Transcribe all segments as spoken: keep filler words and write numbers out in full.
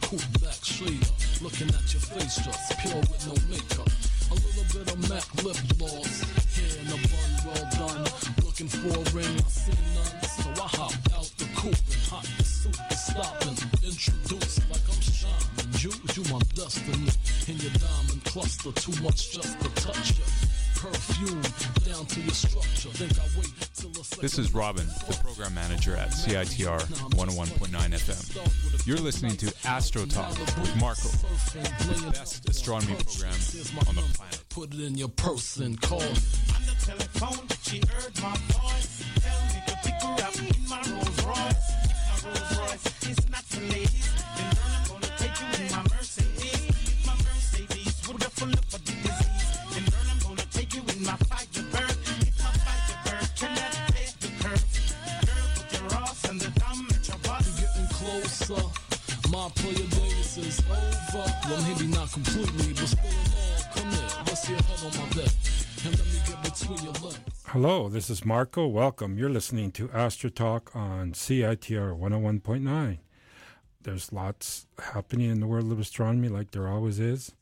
cool back shader. Looking at your face just pure with no makeup. A little bit of Mac lip gloss. Hair in a bun, well done. Looking for a ring, I see none. So I hopped out the coupe and hot the suit to stop and introduce like I'm shining. You, you my destiny. In your diamond cluster, too much just to touch you. Perfume down to your structure. Think I wait till a second. This is Robin, the program manager at C I T R one oh one point nine F M. You're listening to Astro Talk with Marco, the best astronomy program on the planet. Put it in your purse and call. On the telephone, she heard my voice. Tell me to pick her up in my Rolls Royce. My Rolls Royce is not for ladies. Then girl, I'm gonna take you in my Mercedes. My Mercedes will get full up of the disease. Then girl, I'm gonna take you in my Firebird. If my Firebird cannot take the curve. Girl, put your ass and the dumb at your bus. You're getting closer. My player days is over. Well, maybe not completely, but still in all. Come here, let's see your head on my deck. And let me get between your legs. Hello, this is Marco. Welcome. You're listening to Astro Talk on C I T R one oh one point nine. There's lots happening in the world of astronomy like there always is.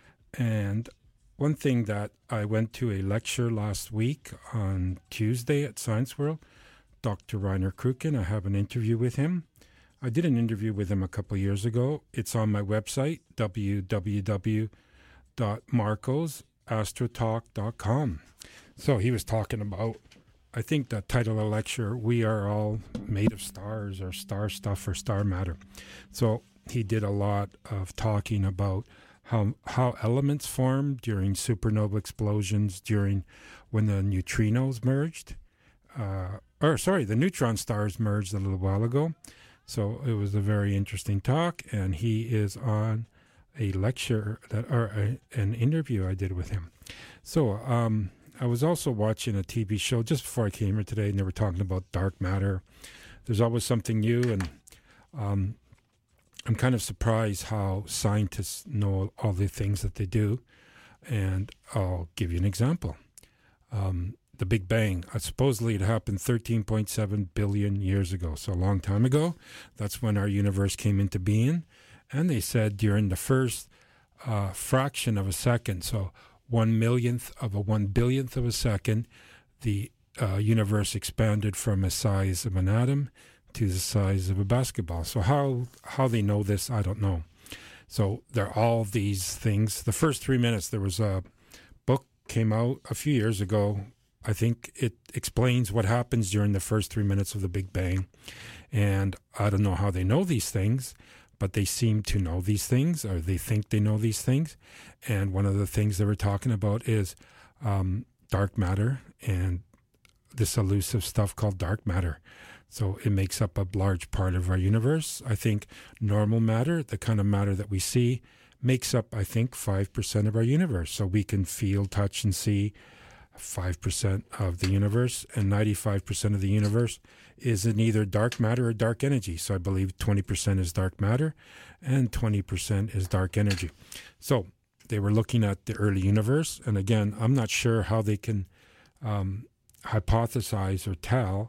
And one thing that I went to a lecture last week on Tuesday at Science World, Doctor Rainer Kruken. I have an interview with him. I did an interview with him a couple of years ago. It's on my website, w w w dot marcos astrotalk dot com. So he was talking about, I think the title of the lecture, We Are All Made of Stars, or Star Stuff, or Star Matter. So he did a lot of talking about how how elements formed during supernova explosions, during when the neutrinos merged. Uh, or sorry, the neutron stars merged a little while ago. So it was a very interesting talk, and he is on a lecture that, or a, an interview I did with him. So um, I was also watching a T V show just before I came here today, and they were talking about dark matter. There's always something new, and um, I'm kind of surprised how scientists know all the things that they do. And I'll give you an example. Um, The Big Bang, uh, supposedly it happened thirteen point seven billion years ago, so a long time ago. That's when our universe came into being. And they said during the first uh, fraction of a second, so one millionth of a one billionth of a second, the uh, universe expanded from a size of an atom to the size of a basketball. So how, how they know this, I don't know. So there are all these things. The first three minutes, there was a book came out a few years ago. I think it explains what happens during the first three minutes of the Big Bang. And I don't know how they know these things, but they seem to know these things, or they think they know these things. And one of the things they were talking about is um, dark matter and this elusive stuff called dark matter. So it makes up a large part of our universe. I think normal matter, the kind of matter that we see, makes up, I think, five percent of our universe. So we can feel, touch, and see five percent of the universe, and ninety-five percent of the universe is in either dark matter or dark energy. So I believe twenty percent is dark matter and twenty percent is dark energy. So they were looking at the early universe, and again, I'm not sure how they can um, hypothesize or tell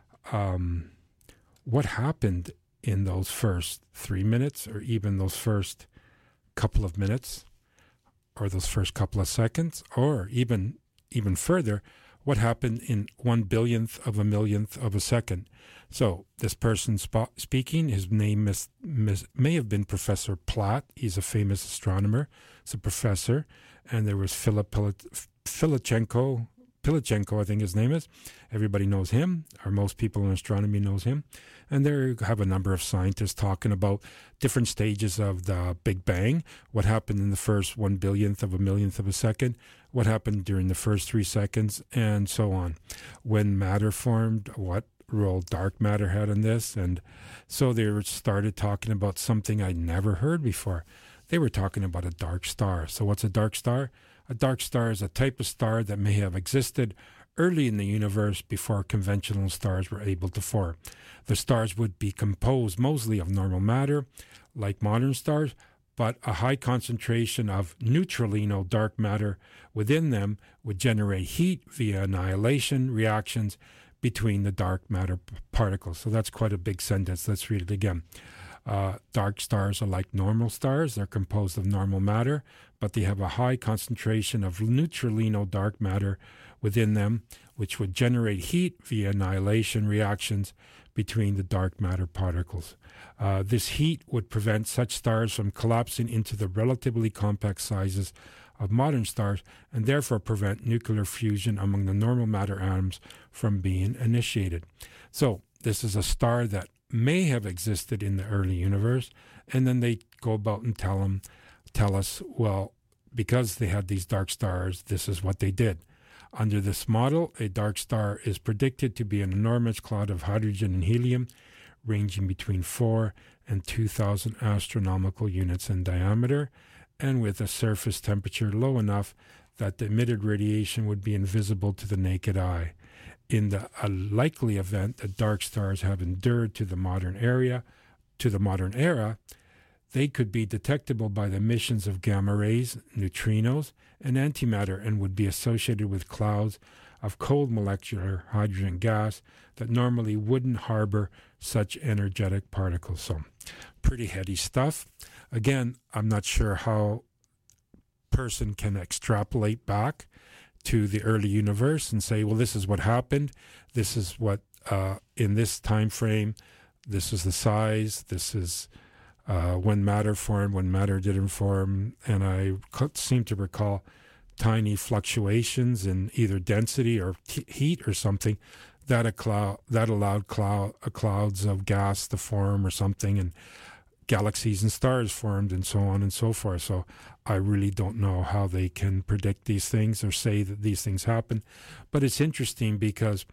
um, what happened in those first three minutes or even those first couple of minutes or those first couple of seconds, or even even further, what happened in one billionth of a millionth of a second. So this person sp- speaking, his name is, mis- may have been Professor Platt. He's a famous astronomer. He's a professor. And there was Philip Pil- Filichenko, Pilichenko, I think his name is. Everybody knows him, or most people in astronomy knows him. And there you have a number of scientists talking about different stages of the Big Bang, what happened in the first one billionth of a millionth of a second, what happened during the first three seconds, and so on. When matter formed, what role dark matter had in this. And so they started talking about something I'd never heard before. They were talking about a dark star. So what's a dark star? A dark star is a type of star that may have existed early in the universe before conventional stars were able to form. The stars would be composed mostly of normal matter, like modern stars, but a high concentration of neutralino dark matter within them would generate heat via annihilation reactions between the dark matter p- particles. So that's quite a big sentence. Let's read it again. Uh, dark stars are like normal stars. They're composed of normal matter, but they have a high concentration of neutralino dark matter within them, which would generate heat via annihilation reactions between the dark matter particles. Uh, this heat would prevent such stars from collapsing into the relatively compact sizes of modern stars, and therefore prevent nuclear fusion among the normal matter atoms from being initiated. So this is a star that may have existed in the early universe, and then they go about and tell them, tell us, well, because they had these dark stars, this is what they did. Under this model, a dark star is predicted to be an enormous cloud of hydrogen and helium, ranging between four and two thousand astronomical units in diameter, and with a surface temperature low enough that the emitted radiation would be invisible to the naked eye. In the a likely event that dark stars have endured to the modern area, to the modern era, they could be detectable by the emissions of gamma rays, neutrinos, and antimatter, and would be associated with clouds of cold molecular hydrogen gas that normally wouldn't harbor such energetic particles. So, pretty heady stuff. Again, I'm not sure how a person can extrapolate back to the early universe and say, well, this is what happened. This is what, uh, in this time frame, this is the size, this is uh, when matter formed, when matter didn't form. And I seem to recall tiny fluctuations in either density or t- heat or something that a cloud that allowed cloud uh, clouds of gas to form or something, and galaxies and stars formed, and so on and so forth. So I really don't know how they can predict these things or say that these things happen. But it's interesting because,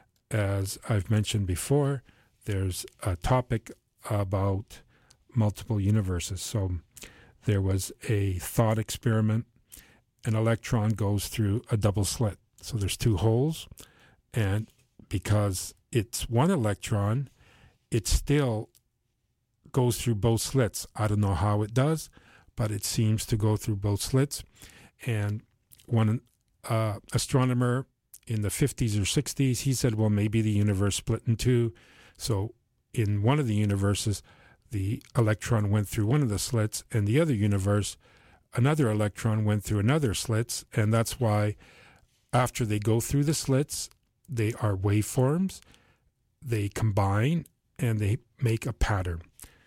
as I've mentioned before, there's a topic about multiple universes. So there was a thought experiment. An electron goes through a double slit. So there's two holes, and because it's one electron, it still goes through both slits. I don't know how it does, but it seems to go through both slits. And one uh, astronomer in the fifties or sixties, he said, well, maybe the universe split in two. So in one of the universes, the electron went through one of the slits, and the other universe, another electron went through another slits, and that's why after they go through the slits, they are waveforms, they combine, and they make a pattern.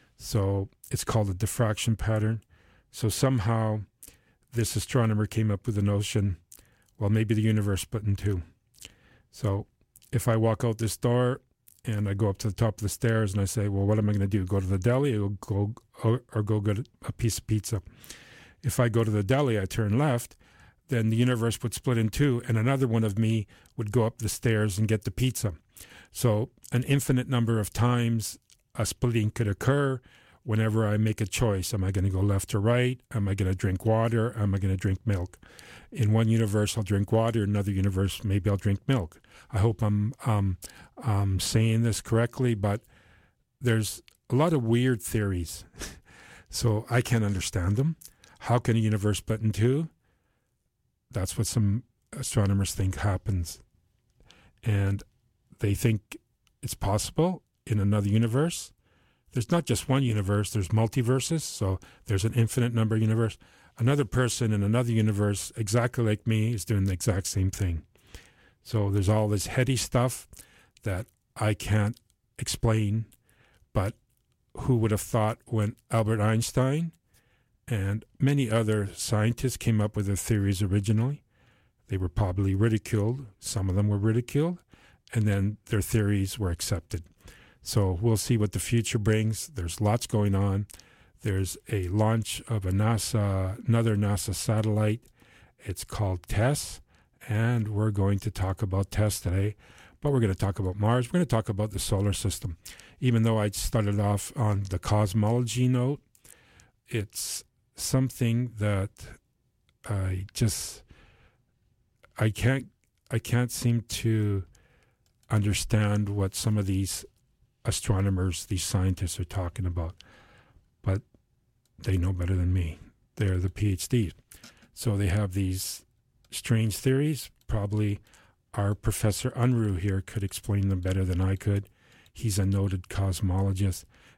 So it's called a diffraction pattern. So somehow this astronomer came up with the notion, well, maybe the universe split in two. So if I walk out this door and I go up to the top of the stairs and I say, well, what am I going to do? Go to the deli or go, or, or go get a piece of pizza? If I go to the deli, I turn left, then the universe would split in two, and another one of me would go up the stairs and get the pizza. So an infinite number of times a splitting could occur whenever I make a choice. Am I going to go left or right? Am I going to drink water? Am I going to drink milk? In one universe, I'll drink water. In another universe, maybe I'll drink milk. I hope I'm um, um, saying this correctly, but there's a lot of weird theories. So I can't understand them. How can a universe split in two? That's what some astronomers think happens. And they think it's possible in another universe. There's not just one universe, there's multiverses, so there's an infinite number of universes. Another person in another universe, exactly like me, is doing the exact same thing. So there's all this heady stuff that I can't explain, but who would have thought when Albert Einstein and many other scientists came up with their theories originally, they were probably ridiculed. Some of them were ridiculed, and then their theories were accepted. So we'll see what the future brings. There's lots going on. There's a launch of a NASA, another NASA satellite. It's called TESS, and we're going to talk about TESS today. But we're going to talk about Mars. We're going to talk about the solar system. Even though I started off on the cosmology note, it's something that I just I can't I can't seem to understand what some of these astronomers, these scientists are talking about, but they know better than me. They're the PhDs. So they have these strange theories. Probably our Professor Unruh here could explain them better than I could. He's a noted cosmologist,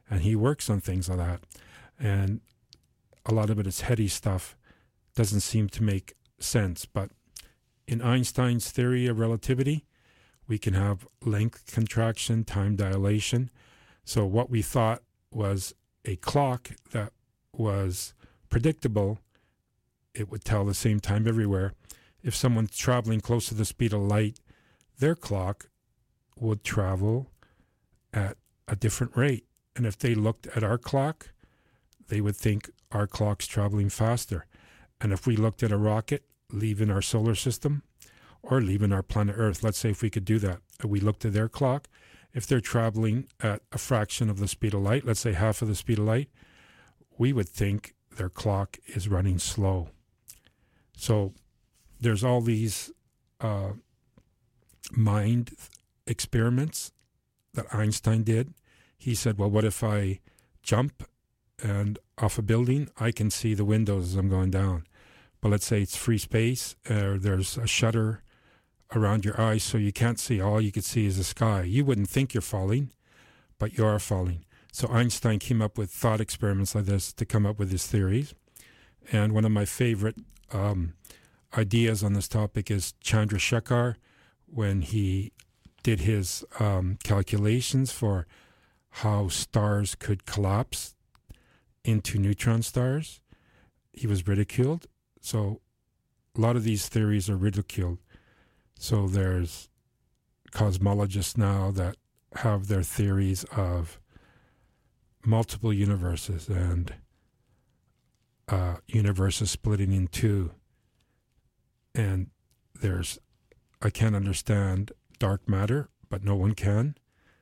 and he works on things like that. And a lot of it is heady stuff, doesn't seem to make sense. But in Einstein's theory of relativity, we can have length contraction, time dilation. So what we thought was a clock that was predictable, it would tell the same time everywhere. If someone's traveling close to the speed of light, their clock would travel at a different rate. And if they looked at our clock, they would think our clock's traveling faster. And if we looked at a rocket leaving our solar system or leaving our planet Earth, let's say if we could do that, and we looked at their clock, if they're traveling at a fraction of the speed of light, let's say half of the speed of light, we would think their clock is running slow. So there's all these uh, mind experiments that Einstein did. He said, well, what if I jump and off a building, I can see the windows as I'm going down. But let's say it's free space, or there's a shutter around your eyes so you can't see. All you could see is the sky. You wouldn't think you're falling, but you are falling. So Einstein came up with thought experiments like this to come up with his theories. And one of my favorite um, ideas on this topic is Chandrasekhar, when he did his um, calculations for how stars could collapse into neutron stars. He was ridiculed. So a lot of these theories are ridiculed. So there's cosmologists now that have their theories of multiple universes and uh, universes splitting in two. And there's, I can't understand dark matter, but no one can.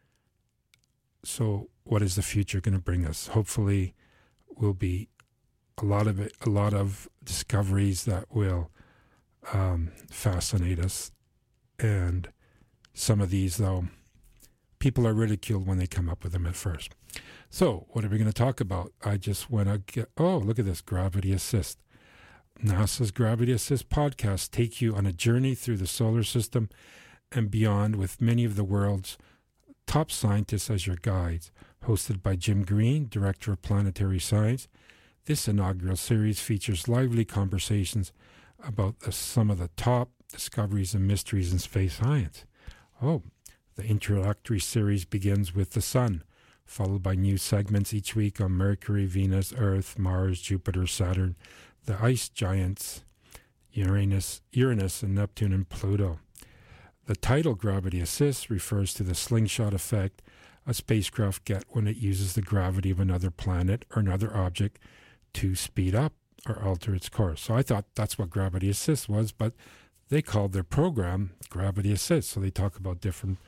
So what is the future going to bring us? Hopefully will be a lot of it, a lot of discoveries that will um, fascinate us. And some of these, though, people are ridiculed when they come up with them at first. So what are we going to talk about? I just want to get, oh, look at this, Gravity Assist. NASA's Gravity Assist podcast take you on a journey through the solar system and beyond with many of the world's top scientists as your guides. Hosted by Jim Green, Director of Planetary Science, this inaugural series features lively conversations about the, some of the top discoveries and mysteries in space science. Oh, the introductory series begins with the Sun, followed by new segments each week on Mercury, Venus, Earth, Mars, Jupiter, Saturn, the ice giants, Uranus, Uranus, and Neptune and Pluto. The title Gravity Assist refers to the slingshot effect a spacecraft get when it uses the gravity of another planet or another object to speed up or alter its course. So I thought that's what Gravity Assist was, but they called their program Gravity Assist. So they talk about different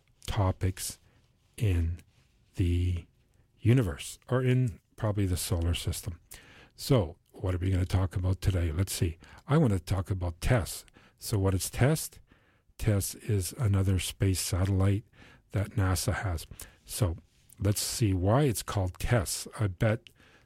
topics in the universe or in probably the solar system. So what are we going to talk about today? Let's see. I want to talk about TESS. So what is TESS? TESS is another space satellite that NASA has. So let's see why it's called TESS. I bet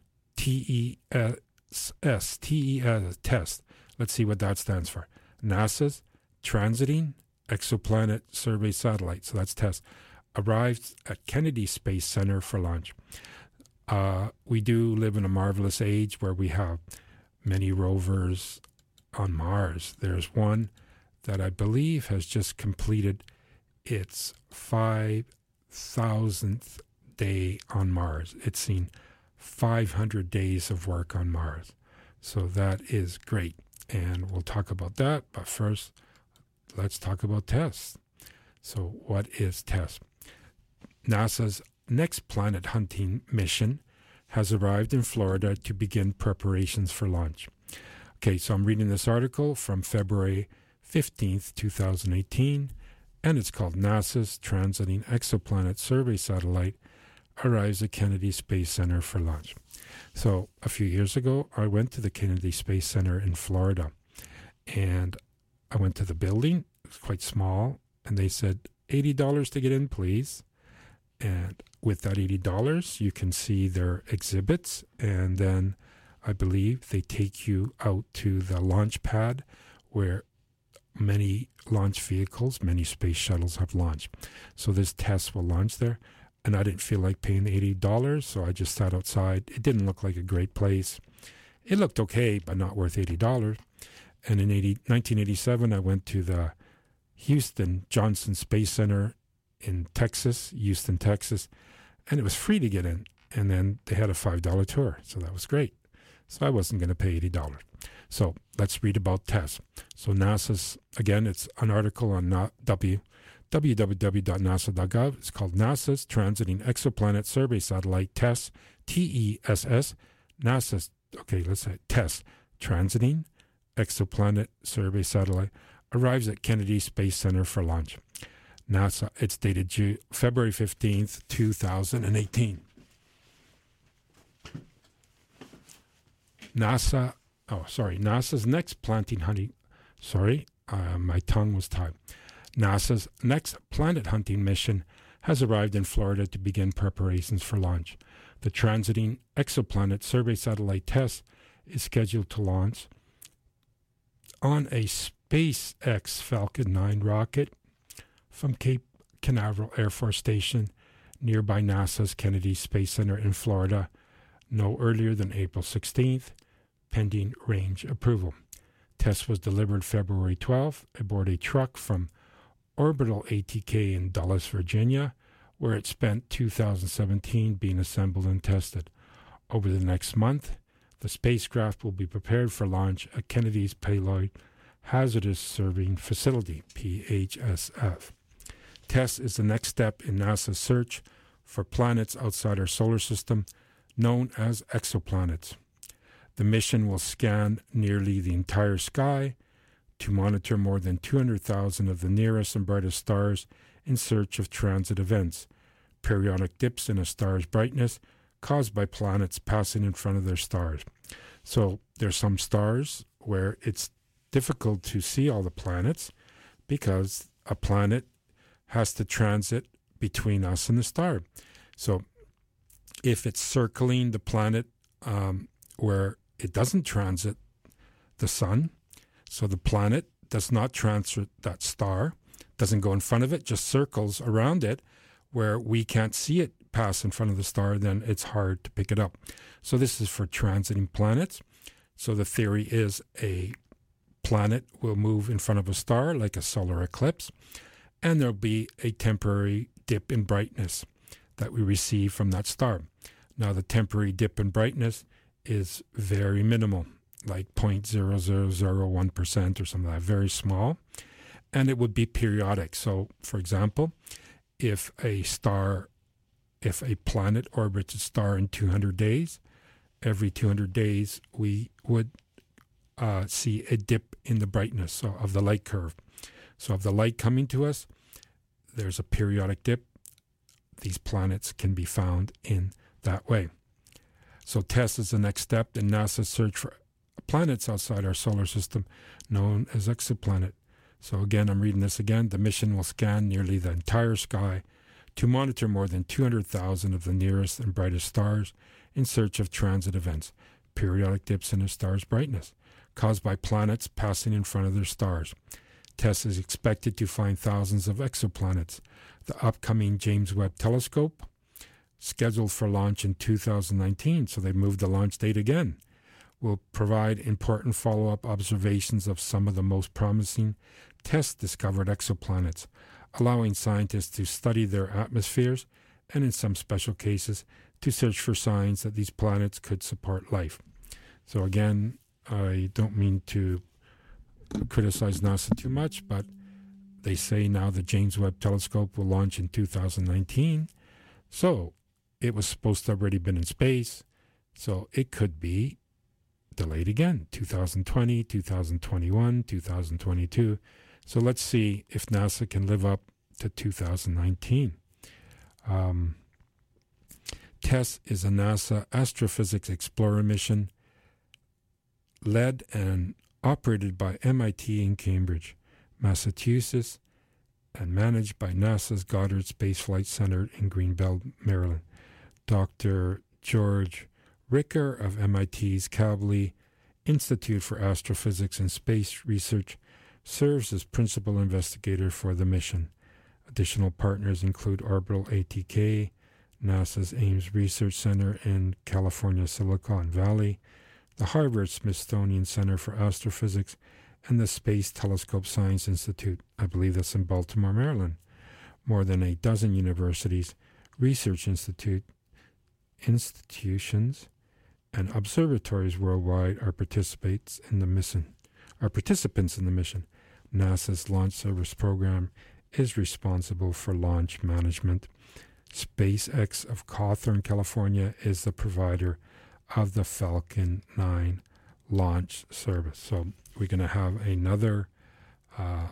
T E S S, T E S, TESS. Let's see what that stands for. NASA's Transiting Exoplanet Survey Satellite, so that's TESS, arrived at Kennedy Space Center for launch. Uh, we do live in a marvelous age where we have many rovers on Mars. There's one that I believe has just completed its five thousandth day on Mars. It's seen five hundred days of work on Mars. So that is great. And we'll talk about that. But first, let's talk about TESS. So what is TESS? NASA's next planet hunting mission has arrived in Florida to begin preparations for launch. Okay, so I'm reading this article from February fifteenth, twenty eighteen, and it's called NASA's Transiting Exoplanet Survey Satellite arrives at Kennedy Space Center for launch. So a few years ago, I went to the Kennedy Space Center in Florida, and I went to the building. It was quite small, and they said, eighty dollars to get in, please. And with that eighty dollars, you can see their exhibits, and then I believe they take you out to the launch pad where many launch vehicles, many space shuttles have launched. So this TESS will launch there. and I didn't feel like paying eighty dollars, so I just sat outside. It didn't look like a great place. It looked okay, but not worth eighty dollars. And in nineteen eighty-seven, I went to the Houston Johnson Space Center in Texas, Houston, Texas, and it was free to get in. And then they had a five dollar tour, so that was great. So I wasn't going to pay eighty dollars. So let's read about TESS. So NASA's, again, it's an article on w, w w w dot nasa dot gov. It's called NASA's Transiting Exoplanet Survey Satellite TESS, T E S S. NASA's, okay, let's say TESS, Transiting Exoplanet Survey Satellite, arrives at Kennedy Space Center for launch. NASA, it's dated June, February fifteenth, two thousand eighteen. NASA, oh, sorry, NASA's next planting hunting, sorry, uh, my tongue was tied. NASA's next planet hunting mission has arrived in Florida to begin preparations for launch. The Transiting Exoplanet Survey Satellite TESS is scheduled to launch on a SpaceX Falcon nine rocket from Cape Canaveral Air Force Station, nearby NASA's Kennedy Space Center in Florida, no earlier than April sixteenth, pending range approval. TESS was delivered February twelfth aboard a truck from Orbital A T K in Dulles, Virginia, where it spent two thousand seventeen being assembled and tested. Over the next month, the spacecraft will be prepared for launch at Kennedy's Payload Hazardous Serving Facility, P H S F. TESS is the next step in NASA's search for planets outside our solar system, known as exoplanets. The mission will scan nearly the entire sky to monitor more than two hundred thousand of the nearest and brightest stars in search of transit events, periodic dips in a star's brightness caused by planets passing in front of their stars. So there's some stars where it's difficult to see all the planets because a planet has to transit between us and the star. So if it's circling the planet um, where it doesn't transit the sun, so the planet does not transit that star, doesn't go in front of it, just circles around it where we can't see it pass in front of the star, then it's hard to pick it up. So this is for transiting planets. So the theory is a planet will move in front of a star like a solar eclipse, and there'll be a temporary dip in brightness that we receive from that star. Now, the temporary dip in brightness is very minimal, like zero point zero zero zero one percent or something like that, very small, and it would be periodic. So, for example, if a star, if a planet orbits a star in two hundred days, every two hundred days we would uh, see a dip in the brightness so, of the light curve. So of the light coming to us, there's a periodic dip. These planets can be found in that way. So TESS is the next step in NASA's search for planets outside our solar system, known as exoplanet. So again, I'm reading this again. The mission will scan nearly the entire sky to monitor more than two hundred thousand of the nearest and brightest stars in search of transit events, periodic dips in a star's brightness, caused by planets passing in front of their stars. TESS is expected to find thousands of exoplanets. The upcoming James Webb Telescope, scheduled for launch in two thousand nineteen, so they moved the launch date again, will provide important follow-up observations of some of the most promising TESS-discovered exoplanets, allowing scientists to study their atmospheres and, in some special cases, to search for signs that these planets could support life. So again, I don't mean to criticize NASA too much, but they say now the James Webb Telescope will launch in two thousand nineteen. So it was supposed to have already been in space, so it could be delayed again, two thousand twenty, two thousand twenty-one, two thousand twenty-two. So let's see if NASA can live up to two thousand nineteen. Um, TESS is a NASA Astrophysics Explorer mission led and operated by M I T in Cambridge, Massachusetts, and managed by NASA's Goddard Space Flight Center in Greenbelt, Maryland. Doctor George Ricker of M I T's Kavli Institute for Astrophysics and Space Research serves as principal investigator for the mission. Additional partners include Orbital A T K, NASA's Ames Research Center in California, Silicon Valley, the Harvard-Smithsonian Center for Astrophysics, and the Space Telescope Science Institute. I believe that's in Baltimore, Maryland. More than a dozen universities, research institute, institutions, and observatories worldwide are participants in the mission. Are participants in the mission. NASA's Launch Service Program is responsible for launch management. SpaceX of Cawthorn, California, is the provider of the Falcon nine launch service. So we're going to have another uh,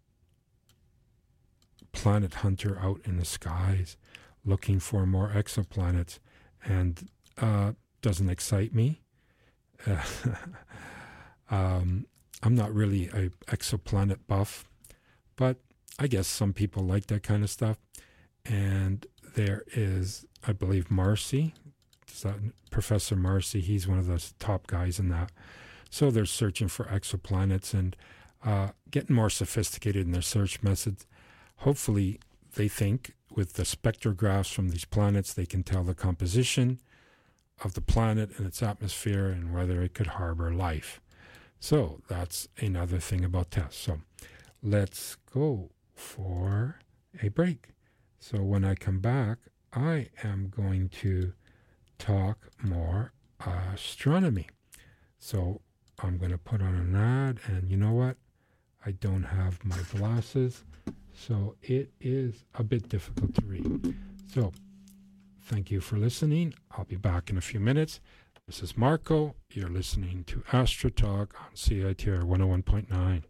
planet hunter out in the skies looking for more exoplanets, and uh, doesn't excite me. Uh, um, I'm not really a exoplanet buff, but I guess some people like that kind of stuff. And there is, I believe, Marcy, is that Professor Marcy, he's one of the top guys in that. So they're searching for exoplanets and uh, getting more sophisticated in their search methods. Hopefully, they think with the spectrographs from these planets, they can tell the composition of the planet and its atmosphere and whether it could harbor life. So that's another thing about tests. So let's go for a break. So when I come back, I am going to talk more astronomy. So I'm going to put on an ad, and you know what? I don't have my glasses, so it is a bit difficult to read. So thank you for listening. I'll be back in a few minutes. This is Marco. You're listening to Astro Talk on C I T R one oh one point nine.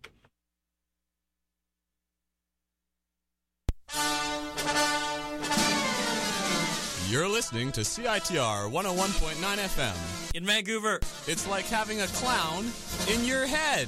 You're listening to C I T R one oh one point nine F M. In Vancouver. It's like having a clown in your head.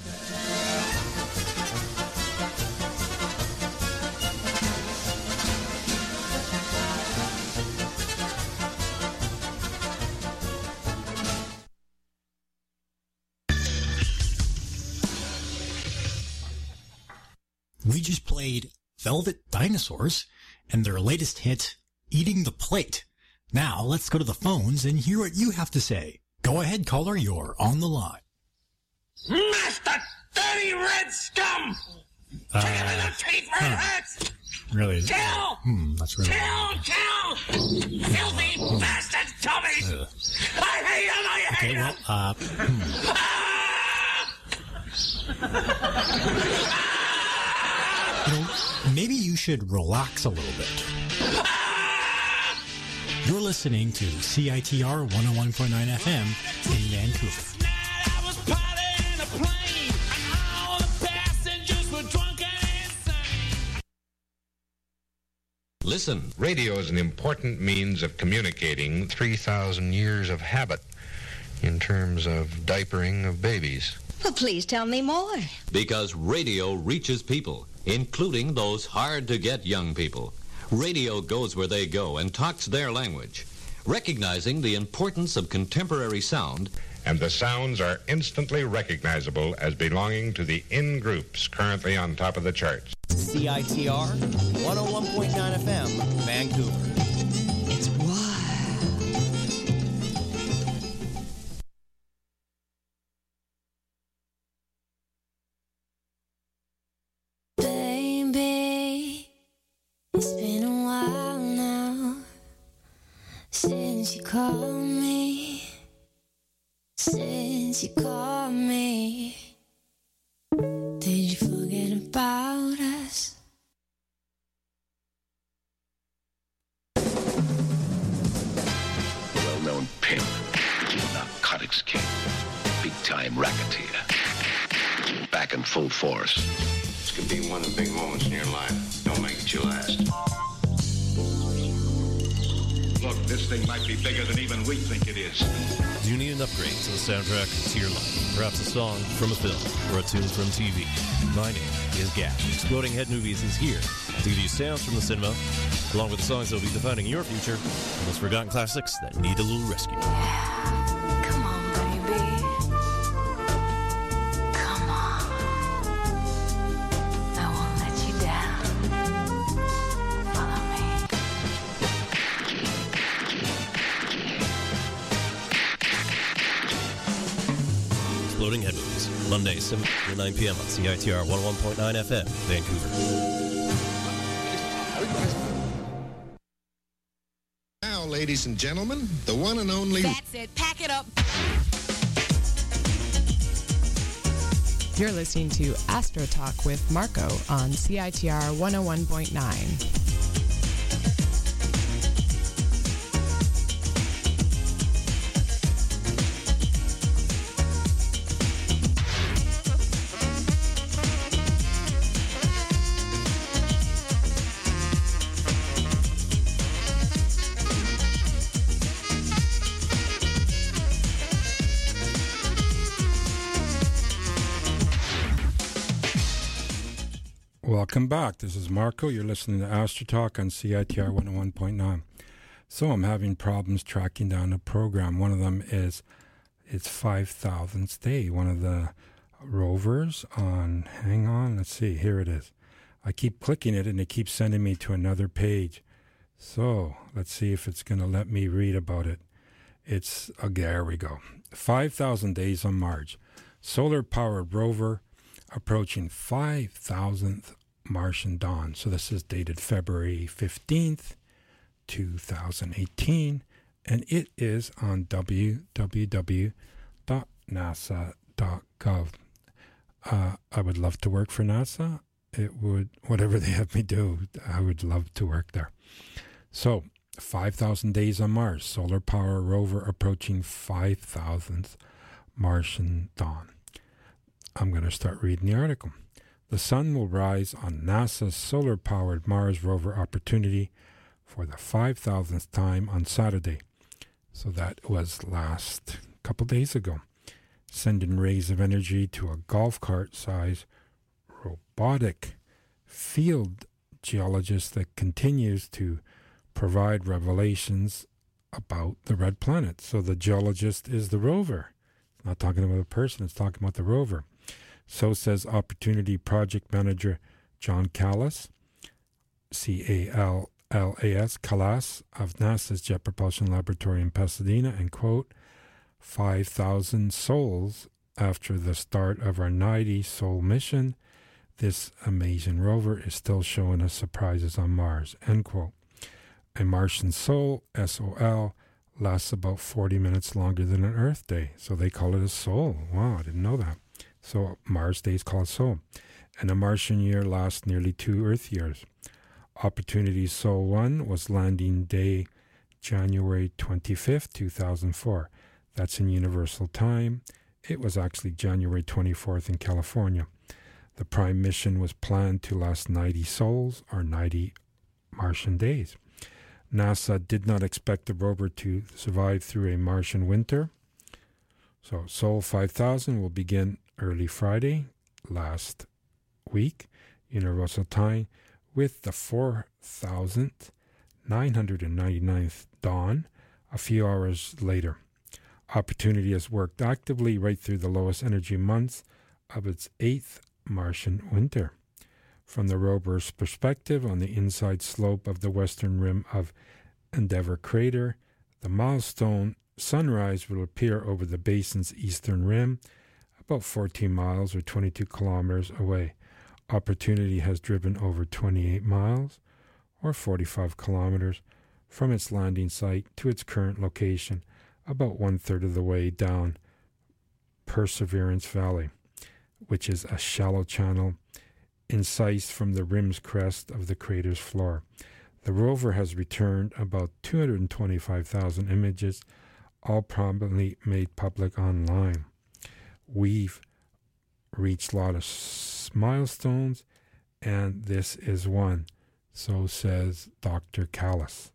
We just played Velvet Dinosaurs and their latest hit, Eating the Plate. Now, let's go to the phones and hear what you have to say. Go ahead, caller, you're on the line. Master dirty red scum! Uh, Kick him in the teeth where it hurts! Really? Kill! Hmm, that's really... Kill! Kill! Filthy bastard Tommy! Uh, I hate him! I hate okay, him! well, uh... Hmm. You know, maybe you should relax a little bit. You're listening to C I T R one oh one point nine F M in Vancouver. Listen, radio is an important means of communicating three thousand years of habit in terms of diapering of babies. Well, please tell me more. Because radio reaches people, including those hard-to-get young people. Radio goes where they go and talks their language, recognizing the importance of contemporary sound. And the sounds are instantly recognizable as belonging to the in-groups currently on top of the charts. C I T R one oh one point nine F M, Vancouver. It's wild. Baby, it's been a while now since you called me, since you called me. Did you forget about us? Well-known pimp, narcotics king, big-time racketeer, back in full force. This could be one of the big moments in your life. Don't make it your last. Look, this thing might be bigger than even we think it is. Do you need an upgrade to the soundtrack to your life? Perhaps a song from a film or a tune from T V? My name is Gap. Exploding Head Movies is here to give you sounds from the cinema, along with the songs that will be defining your future and those forgotten classics that need a little rescue. Come on, baby. Come on. I won't let you down. Follow me. Exploding Head Movies. Monday, seven to nine p.m. on C I T R one oh one point nine F M, Vancouver. Now, ladies and gentlemen, the one and only... That's it. Pack it up. You're listening to Astro Talk with Marco on C I T R one oh one point nine. Welcome back. This is Marco. You're listening to Astro Talk on C I T R one oh one point nine. So I'm having problems tracking down a program. One of them is it's five thousandth day. One of the rovers on, hang on, let's see, here it is. I keep clicking it and it keeps sending me to another page. So let's see if it's going to let me read about it. It's, oh, there we go. five thousand days on Mars. Solar-powered rover approaching five thousandth Martian dawn. So this is dated February fifteenth, two thousand eighteen, and it is on w w w dot nasa dot gov. Uh, I would love to work for NASA. It would, whatever they have me do, I would love to work there. So, five thousand days on Mars. Solar power rover approaching five thousandth Martian dawn. I'm going to start reading the article. The sun will rise on NASA's solar-powered Mars rover Opportunity for the five thousandth time on Saturday. So that was last couple days ago. Sending rays of energy to a golf cart-sized robotic field geologist that continues to provide revelations about the red planet. So the geologist is the rover. It's not talking about a person, it's talking about the rover. So says Opportunity Project Manager John Callas, C A L L A S, Callas, of NASA's Jet Propulsion Laboratory in Pasadena, and quote, five thousand souls after the start of our ninety soul mission, this amazing rover is still showing us surprises on Mars, end quote. A Martian soul, S O L, lasts about forty minutes longer than an Earth day, so they call it a soul. Wow, I didn't know that. So Mars Day is called Sol. And a Martian year lasts nearly two Earth years. Opportunity Sol one was landing day January twenty-fifth, two thousand four. That's in Universal Time. It was actually January twenty-fourth in California. The prime mission was planned to last ninety sols, or ninety Martian days. NASA did not expect the rover to survive through a Martian winter. So Sol five thousand will begin early Friday, last week, Universal Time, with the four thousand nine hundred ninety-ninth dawn a few hours later. Opportunity has worked actively right through the lowest energy months of its eighth Martian winter. From the rover's perspective, on the inside slope of the western rim of Endeavour Crater, the milestone sunrise will appear over the basin's eastern rim, about fourteen miles or twenty-two kilometers away. Opportunity has driven over twenty-eight miles or forty-five kilometers from its landing site to its current location, about one-third of the way down Perseverance Valley, which is a shallow channel incised from the rim's crest of the crater's floor. The rover has returned about two hundred twenty-five thousand images, all prominently made public online. We've reached a lot of milestones, and this is one, so says Doctor Callas.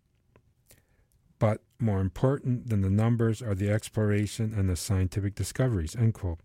But more important than the numbers are the exploration and the scientific discoveries, end quote.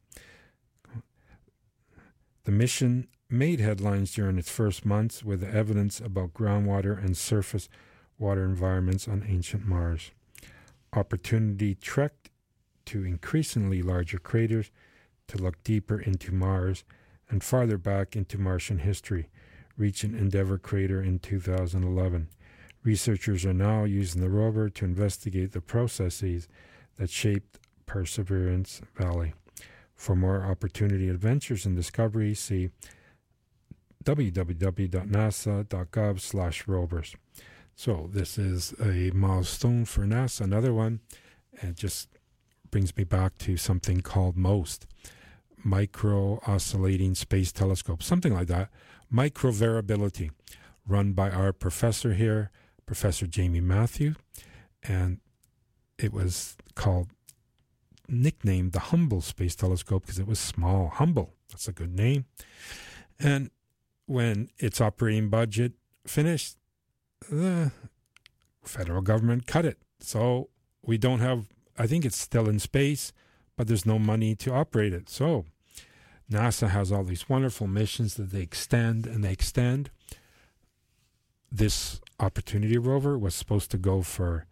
The mission made headlines during its first months with evidence about groundwater and surface water environments on ancient Mars. Opportunity trekked to increasingly larger craters to look deeper into Mars and farther back into Martian history, reaching Endeavour Crater in two thousand eleven. Researchers are now using the rover to investigate the processes that shaped Perseverance Valley. For more opportunity, adventures, and discovery, see w w w dot nasa dot gov slash rovers. So this is a milestone for NASA, another one, and it just brings me back to something called MOST, Micro Oscillating Space Telescope, something like that, microvariability, run by our professor here, Professor Jamie Matthew, and it was called, nicknamed the Hubble Space Telescope because it was small. Humble, that's a good name. And when its operating budget finished, the federal government cut it. So we don't have, I think it's still in space, but there's no money to operate it. So NASA has all these wonderful missions that they extend and they extend. This Opportunity rover was supposed to go for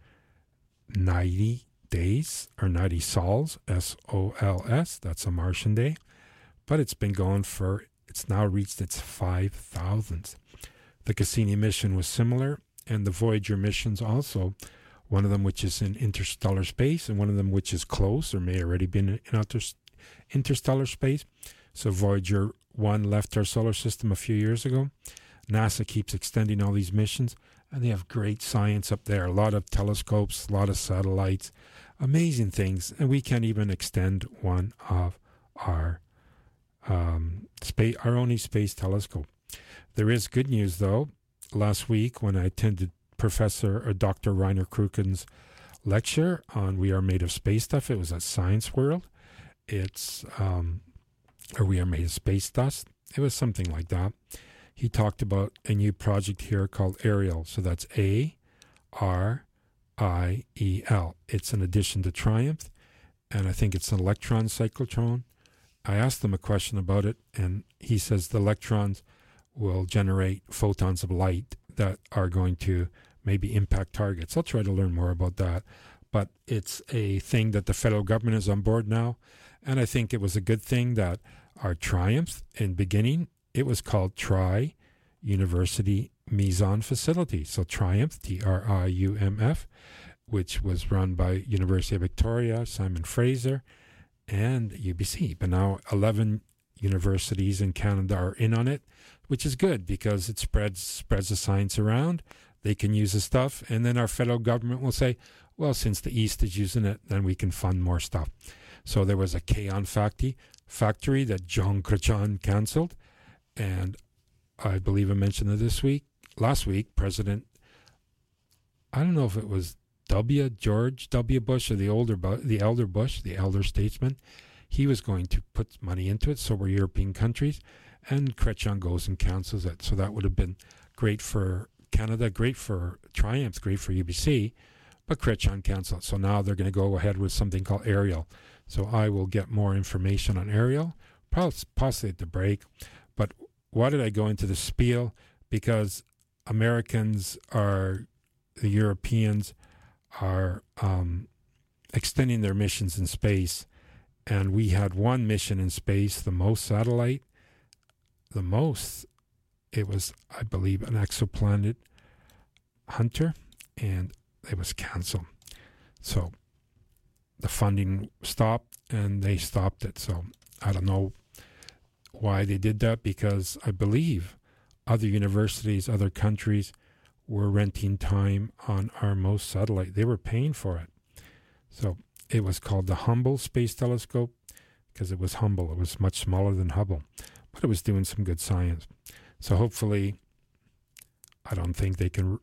ninety days or ninety sols, S O L S, that's a Martian day, but it's been going for, it's now reached its five thousandth. The Cassini mission was similar, and the Voyager missions also, one of them which is in interstellar space and one of them which is close or may already been in inter- interstellar space. So Voyager one left our solar system a few years ago. NASA keeps extending all these missions, and they have great science up there, a lot of telescopes, a lot of satellites, amazing things, and we can't even extend one of our um, space, our only space telescope. There is good news, though. Last week, when I attended Professor or Doctor Rainer Kruken's lecture on We Are Made of Space Stuff, it was at Science World. It's, um, or We Are Made of Space Dust. It was something like that. He talked about a new project here called Ariel. So that's A R I E L. It's an addition to Triumph, and I think it's an electron cyclotron. I asked him a question about it, and he says the electrons will generate photons of light that are going to maybe impact targets. I'll try to learn more about that. But it's a thing that the federal government is on board now, and I think it was a good thing that our Triumph, in beginning, it was called Tri University Meson Facility. So Triumph, T R I U M F, which was run by University of Victoria, Simon Fraser, and U B C. But now eleven universities in Canada are in on it, which is good because it spreads spreads the science around. They can use the stuff, and then our federal government will say, well, since the East is using it, then we can fund more stuff. So there was a Kaon factory, factory that John Chrétien canceled, and I believe I mentioned it this week. Last week, President, I don't know if it was W. George W. Bush or the older, the elder Bush, the elder statesman, he was going to put money into it. So were European countries, and Chrétien goes and cancels it. So that would have been great for Canada, great for Triumph, great for U B C, but Chrétien canceled it. So now they're going to go ahead with something called Ariel. So I will get more information on Ariel, possibly at the break. But why did I go into the spiel? Because Americans are, the Europeans are um, extending their missions in space. And we had one mission in space, the MOST satellite. The MOST, it was, I believe, an exoplanet hunter, and it was canceled. So the funding stopped, and they stopped it. So I don't know why they did that, because I believe other universities, other countries were renting time on our MOST satellite. They were paying for it. So it was called the Hubble Space Telescope because it was humble. It was much smaller than Hubble, but it was doing some good science. So hopefully, I don't think they can r-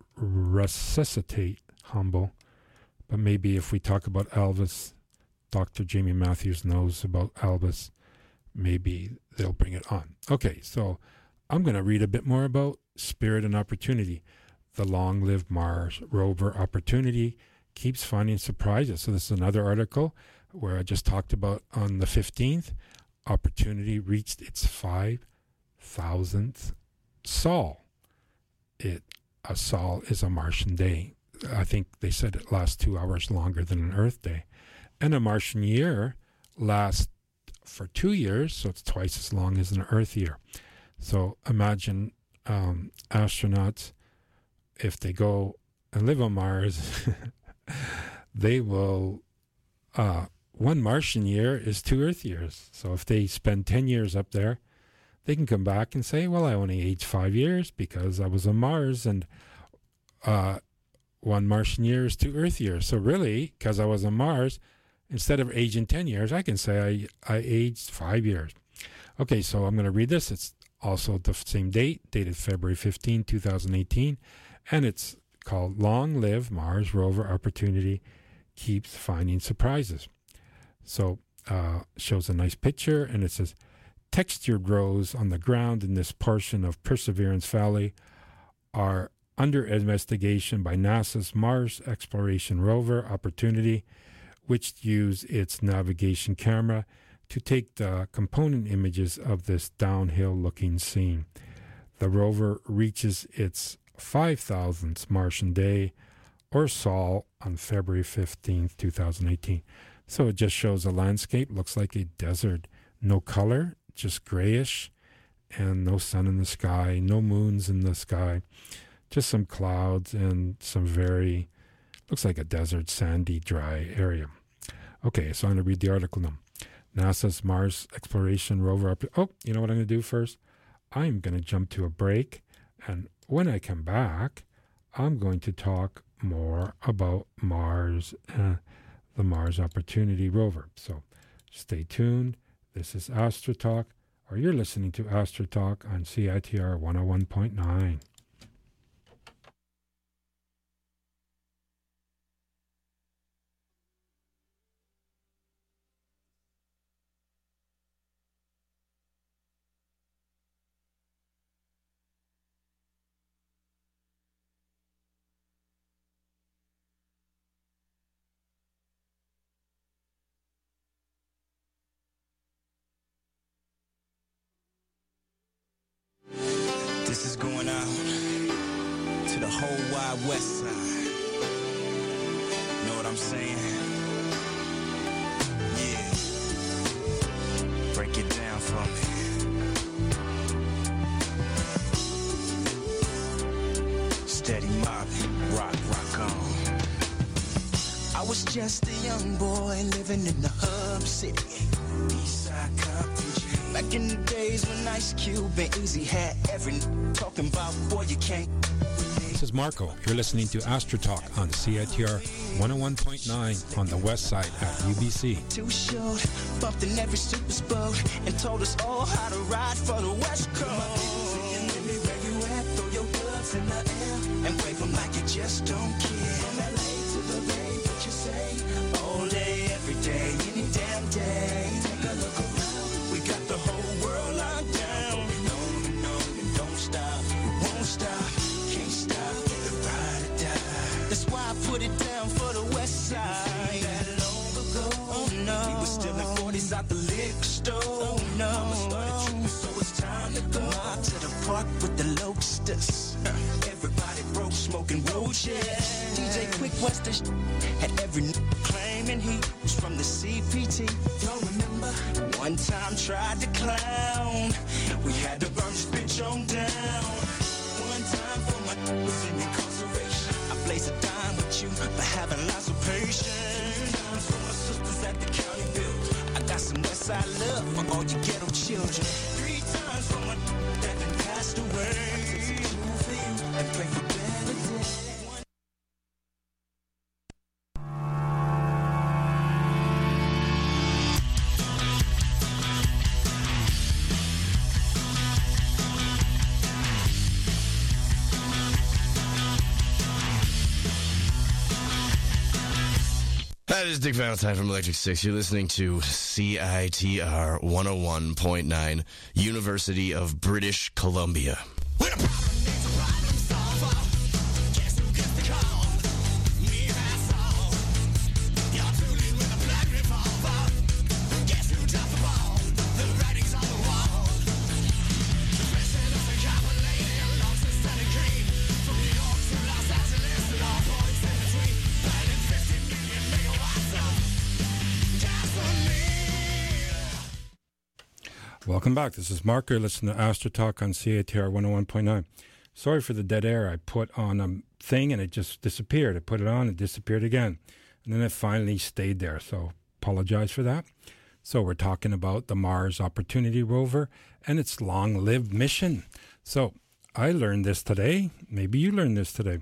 resuscitate Hubble, but maybe if we talk about Elvis, Doctor Jamie Matthews knows about Elvis, maybe they'll bring it on. Okay, so I'm going to read a bit more about Spirit and Opportunity. The long-lived Mars rover Opportunity keeps finding surprises. So this is another article where I just talked about on the fifteenth, Opportunity reached its five thousandth sol. It a sol is a Martian day. I think they said it lasts two hours longer than an Earth day. And a Martian year lasts for two years, so it's twice as long as an Earth year. So imagine um, astronauts, if they go and live on Mars, they will, uh, one Martian year is two Earth years. So if they spend ten years up there, they can come back and say, well, I only aged five years because I was on Mars, and uh, one Martian year is two Earth years. So really, because I was on Mars, instead of aging ten years, I can say I, I aged five years. Okay, so I'm going to read this. It's also the same date, dated February fifteenth, twenty eighteen, and it's called Long Live Mars Rover Opportunity Keeps Finding Surprises. So uh, shows a nice picture, and it says, textured rows on the ground in this portion of Perseverance Valley are under investigation by NASA's Mars Exploration Rover Opportunity, which used its navigation camera to take the component images of this downhill-looking scene. The rover reaches its five thousandth Martian day, or Sol, on February fifteenth, twenty eighteen. So it just shows a landscape, looks like a desert. No color, just grayish, and no sun in the sky, no moons in the sky, just some clouds and some very, looks like a desert, sandy, dry area. Okay, so I'm going to read the article now. NASA's Mars Exploration Rover. Oh, you know what I'm going to do first? I'm going to jump to a break, and when I come back, I'm going to talk more about Mars, uh, the Mars Opportunity Rover. So stay tuned. This is Astro Talk, or you're listening to Astro Talk on C I T R one oh one point nine. This is going out to the whole wide west side. Know what I'm saying? Yeah. Break it down for me. Steady mobbing, rock, rock on. I was just a young boy living in the hub city. Eastside Compton. Back in the days when Ice Cube and Easy had every talking about, boy, you can't. This is Marco. You're listening to Astro Talk on C I T R one oh one point nine on the west side at U B C. Too short, bumped in every super boat and told us all how to ride for the West Coast. Where you at, throw your gloves in the air and wave them like you just don't care. From L A to the Bay, what you say? All day, every day, any damn day. Take a look around. We got the whole world locked down. No, no, and don't stop. We won't stop. Can't stop. The ride or die. That's why I put it down for the west side. That long ago. Oh no. We were stealing forties out the liquor store. Oh no. Mama started tripping, so it's time to go. Out to the park with the locusts. Everybody broke, smoking roaches. D J Quick Western had every claiming he was from the C P T. Y'all remember? One time tried to clown. We had to burn this bitch on down. One time for my was in incarceration. I blaze a dime with you for having lots of patience. Two times for my sisters at the county build. I got some Westside love for all you ghetto children. Three times for my that done passed away. I take some food for you and pray for better days. That is Dick Valentine from Electric Six. You're listening to C I T R one oh one point nine, University of British Columbia. Welcome back. This is Mark. You're listening to Astro Talk on C A T R one oh one point nine. Sorry for the dead air. I put on a thing and it just disappeared. I put it on, it disappeared again. And then it finally stayed there. So apologize for that. So we're talking about the Mars Opportunity rover and its long-lived mission. So I learned this today. Maybe you learned this today.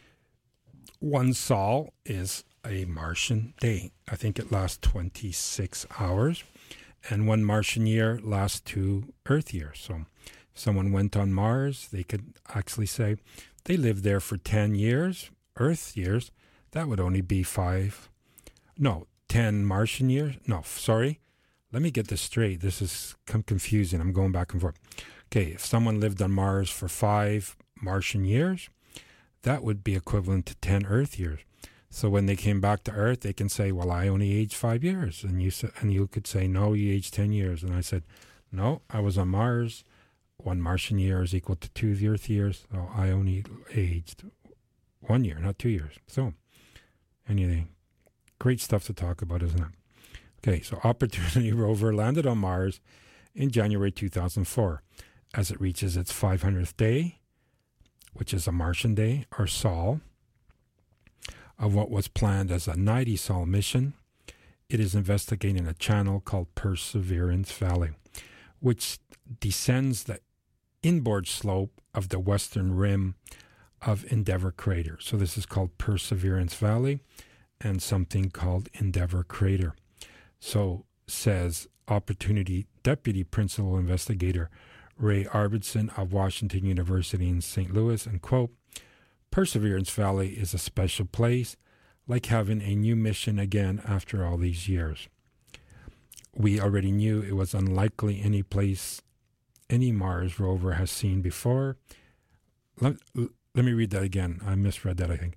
One sol is a Martian day. I think it lasts twenty-six hours. And one Martian year lasts two Earth years. So if someone went on Mars, they could actually say they lived there for ten years, Earth years. That would only be five, no, ten Martian years. No, sorry. Let me get this straight. This is confusing. I'm going back and forth. Okay, if someone lived on Mars for five Martian years, that would be equivalent to ten Earth years. So when they came back to Earth, they can say, well, I only aged five years. And you sa- and you could say, no, you aged ten years. And I said, no, I was on Mars. One Martian year is equal to two Earth years. So I only aged one year, not two years. So anything. Great stuff to talk about, isn't it? Okay, so Opportunity rover landed on Mars in January two thousand four. As it reaches its five hundredth day, which is a Martian day, or sol, of what was planned as a ninety sol mission, it is investigating a channel called Perseverance Valley, which descends the inboard slope of the western rim of Endeavour Crater. So this is called Perseverance Valley and something called Endeavour Crater. So says Opportunity Deputy Principal Investigator Ray Arbitson of Washington University in Saint Louis, and quote, Perseverance Valley is a special place, like having a new mission again after all these years. We already knew it was unlikely any place any Mars rover has seen before. Let, let me read that again. I misread that, I think.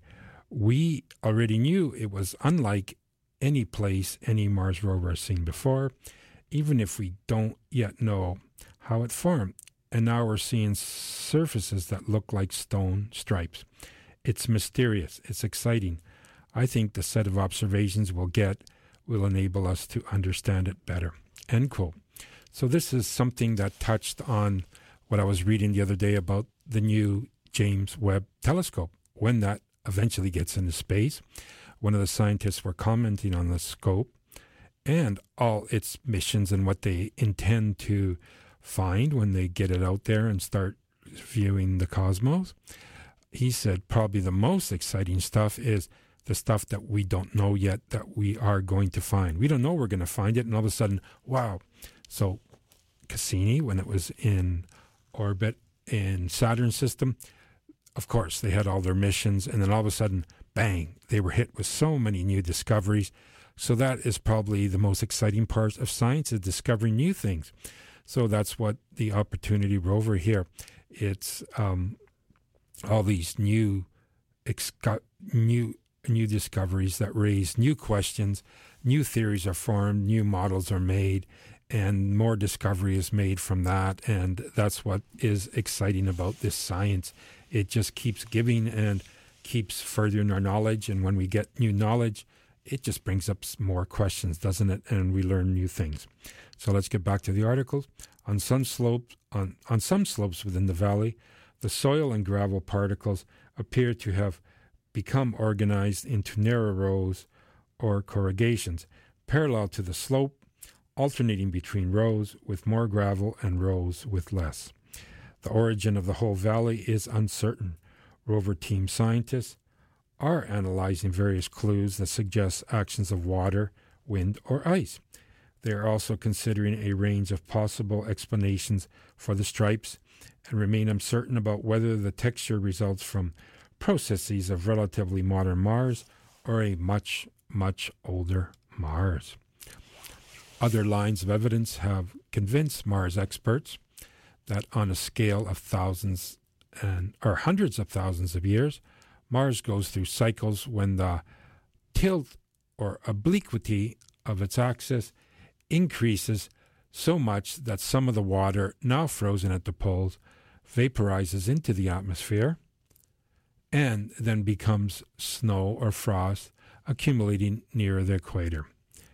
We already knew it was unlike any place any Mars rover has seen before, even if we don't yet know how it formed. And now we're seeing surfaces that look like stone stripes. It's mysterious. It's exciting. I think the set of observations we'll get will enable us to understand it better. End quote. So this is something that touched on what I was reading the other day about the new James Webb Telescope. When that eventually gets into space, one of the scientists were commenting on the scope and all its missions and what they intend to find when they get it out there and start viewing the cosmos. He said probably the most exciting stuff is the stuff that we don't know yet that we are going to find. We don't know we're going to find it, and all of a sudden, wow. So Cassini, when it was in orbit in Saturn system, of course, they had all their missions, and then all of a sudden, bang, they were hit with so many new discoveries. So that is probably the most exciting part of science, is discovering new things. So that's what the Opportunity rover here, it's um, all these new, exco- new, new discoveries that raise new questions, new theories are formed, new models are made, and more discovery is made from that. And that's what is exciting about this science. It just keeps giving and keeps furthering our knowledge. And when we get new knowledge, it just brings up more questions, doesn't it? And we learn new things. So let's get back to the articles. On some slopes, on, on some slopes within the valley, the soil and gravel particles appear to have become organized into narrow rows or corrugations, parallel to the slope, alternating between rows with more gravel and rows with less. The origin of the whole valley is uncertain. Rover team scientists are analyzing various clues that suggest actions of water, wind, or ice. They are also considering a range of possible explanations for the stripes and remain uncertain about whether the texture results from processes of relatively modern Mars or a much, much older Mars. Other lines of evidence have convinced Mars experts that on a scale of thousands and or hundreds of thousands of years, Mars goes through cycles when the tilt or obliquity of its axis increases so much that some of the water now frozen at the poles vaporizes into the atmosphere and then becomes snow or frost accumulating near the equator.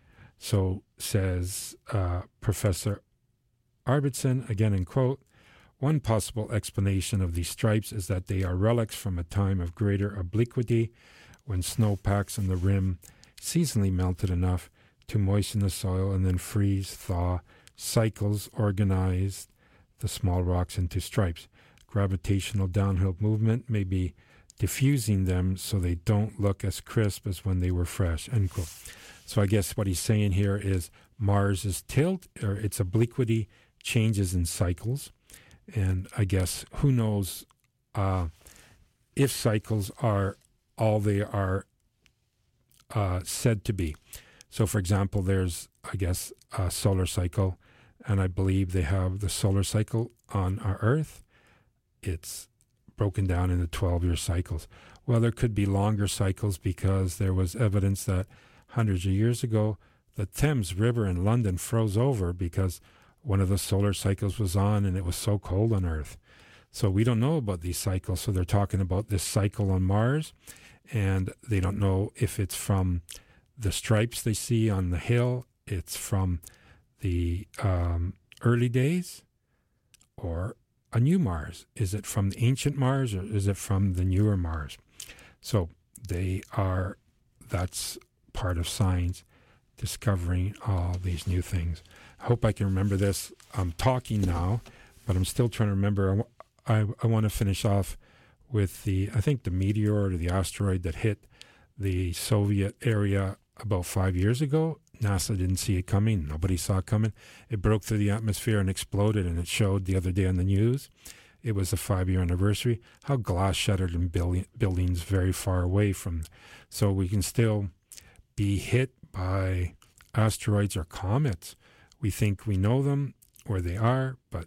So says uh, Professor Arbitson, again in quote, one possible explanation of these stripes is that they are relics from a time of greater obliquity when snowpacks on the rim seasonally melted enough to moisten the soil and then freeze, thaw. Cycles organize the small rocks into stripes. Gravitational downhill movement may be diffusing them so they don't look as crisp as when they were fresh, end quote. So I guess what he's saying here is Mars's tilt, or its obliquity, changes in cycles. And I guess who knows uh, if cycles are all they are uh, said to be. So, for example, there's, I guess, a solar cycle, and I believe they have the solar cycle on our Earth. It's broken down into twelve-year cycles. Well, there could be longer cycles because there was evidence that hundreds of years ago, the Thames River in London froze over because one of the solar cycles was on and it was so cold on Earth. So we don't know about these cycles. So they're talking about this cycle on Mars, and they don't know if it's from the stripes they see on the hill, it's from the um, early days, or a new Mars. Is it from the ancient Mars, or is it from the newer Mars? So they are, that's part of science, discovering all these new things. I hope I can remember this. I'm talking now, but I'm still trying to remember. I, I, I want to finish off with the, I think the meteor or the asteroid that hit the Soviet area about five years ago. NASA didn't see it coming. Nobody saw it coming. It broke through the atmosphere and exploded, and it showed the other day on the news. It was a five-year anniversary. How glass shattered in building, buildings very far away from. So we can still be hit by asteroids or comets. We think we know them, where they are, but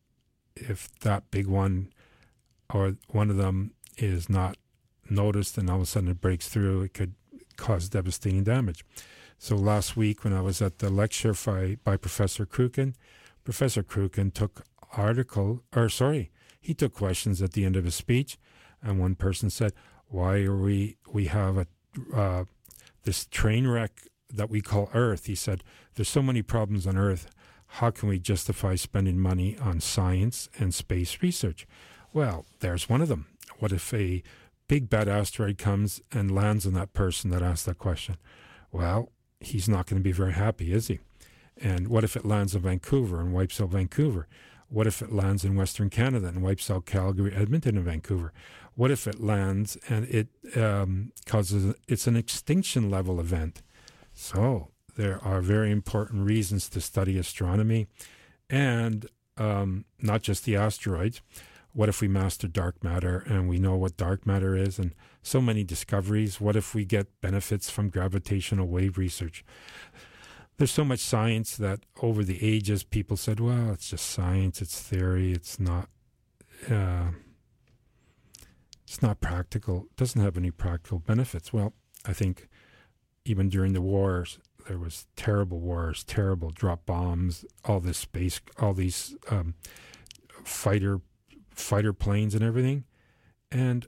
if that big one or one of them is not noticed and all of a sudden it breaks through, it could cause devastating damage. So last week when I was at the lecture by, by Professor Kruken, Professor Kruken took article, or sorry, he took questions at the end of his speech, and one person said, why are we, we have a uh, this train wreck that we call Earth? He said, there's so many problems on Earth. How can we justify spending money on science and space research? Well, there's one of them. What if a big bad asteroid comes and lands on that person that asked that question? Well, he's not going to be very happy, is he? And what if it lands in Vancouver and wipes out Vancouver? What if it lands in Western Canada and wipes out Calgary, Edmonton, and Vancouver? What if it lands and it um, causes, it's an extinction level event? So there are very important reasons to study astronomy, and um, not just the asteroids. What if we master dark matter and we know what dark matter is, and so many discoveries? What if we get benefits from gravitational wave research? There's so much science that over the ages people said, well, it's just science, it's theory, it's not uh, it's not practical, it doesn't have any practical benefits. Well, I think even during the wars, there was terrible wars, terrible drop bombs, all this space, all these um, fighter fighter planes and everything, and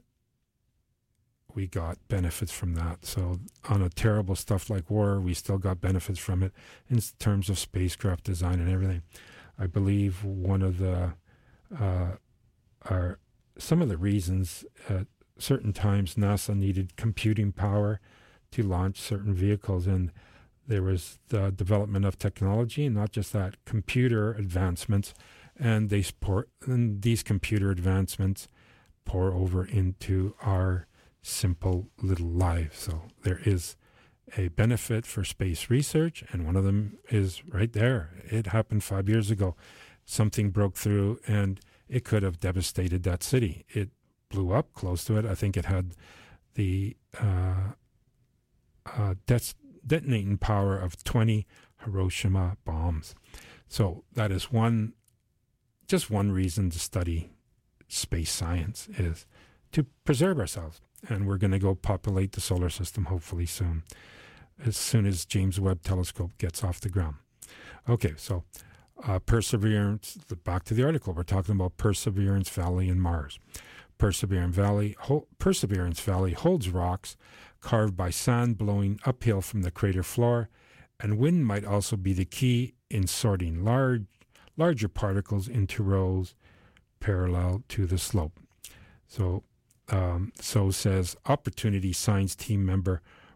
we got benefits from that. So on a terrible stuff like war, we still got benefits from it in terms of spacecraft design and everything. I believe one of the uh, are some of the reasons at certain times NASA needed computing power to launch certain vehicles, and there was the development of technology, and not just that, computer advancements, and they support, and these computer advancements pour over into our simple little lives. So there is a benefit for space research, and one of them is right there. It happened five years ago. Something broke through, and it could have devastated that city. It blew up close to it. I think it had the uh, uh, det- detonating power of twenty Hiroshima bombs. So that is one, just one reason to study space science, is to preserve ourselves. And we're going to go populate the solar system hopefully soon, as soon as James Webb Telescope gets off the ground. Okay, so uh, Perseverance, back to the article. We're talking about Perseverance Valley in Mars. Perseverance Valley, ho- Perseverance Valley holds rocks carved by sand blowing uphill from the crater floor, and wind might also be the key in sorting large, larger particles into rows parallel to the slope. So, um, so says Opportunity Science team member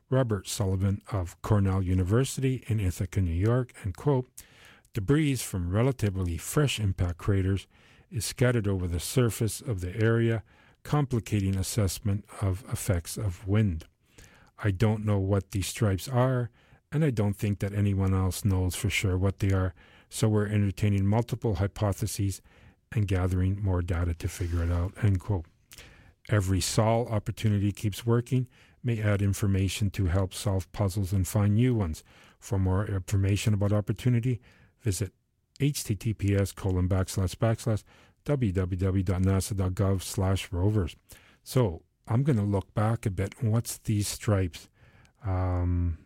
Robert Sullivan of Cornell University in Ithaca, New York, and quote, debris from relatively fresh impact craters is scattered over the surface of the area, complicating assessment of effects of wind. I don't know what these stripes are, and I don't think that anyone else knows for sure what they are, so we're entertaining multiple hypotheses and gathering more data to figure it out, end quote. Every S O L opportunity keeps working, may add information to help solve puzzles and find new ones. For more information about opportunity, visit https colon backslash backslash www.nasa.gov slash rovers. So I'm going to look back a bit. What's these stripes? Um,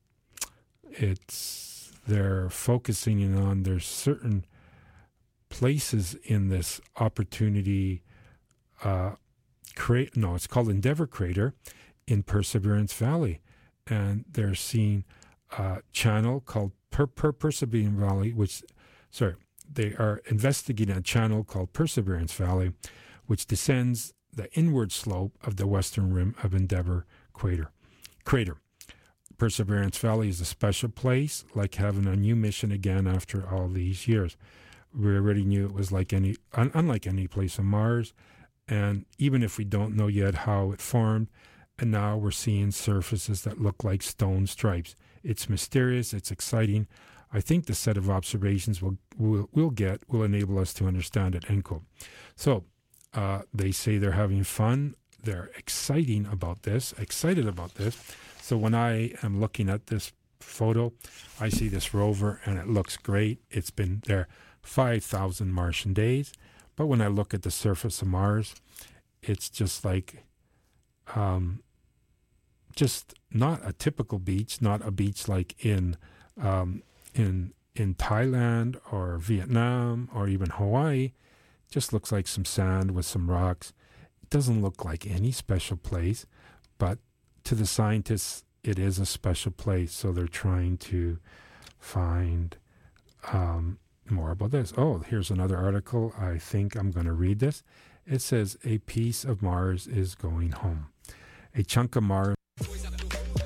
it's they're focusing in on there's certain places in this opportunity. Uh, cra- no, it's called Endeavour Crater in Perseverance Valley, and they're seeing a channel called per- per- Perseverance Valley, which, sorry, they are investigating a channel called Perseverance Valley, which descends the inward slope of the western rim of Endeavour Crater. Crater. Perseverance Valley is a special place, like having a new mission again after all these years. We already knew it was like any, un- unlike any place on Mars, and even if we don't know yet how it formed, and now we're seeing surfaces that look like stone stripes. It's mysterious, it's exciting. I think the set of observations we'll, we'll, we'll get will enable us to understand it, end quote. So uh, they say they're having fun. They're exciting about this, excited about this. So when I am looking at this photo, I see this rover and it looks great. It's been there five thousand Martian days. But when I look at the surface of Mars, it's just like, um, just not a typical beach, not a beach like in um, in in Thailand or Vietnam or even Hawaii. Just looks like some sand with some rocks. It doesn't look like any special place, but to the scientists, it is a special place. So they're trying to find um, more about this. Oh, here's another article. I think I'm going to read this. It says, a piece of Mars is going home. A chunk of Mars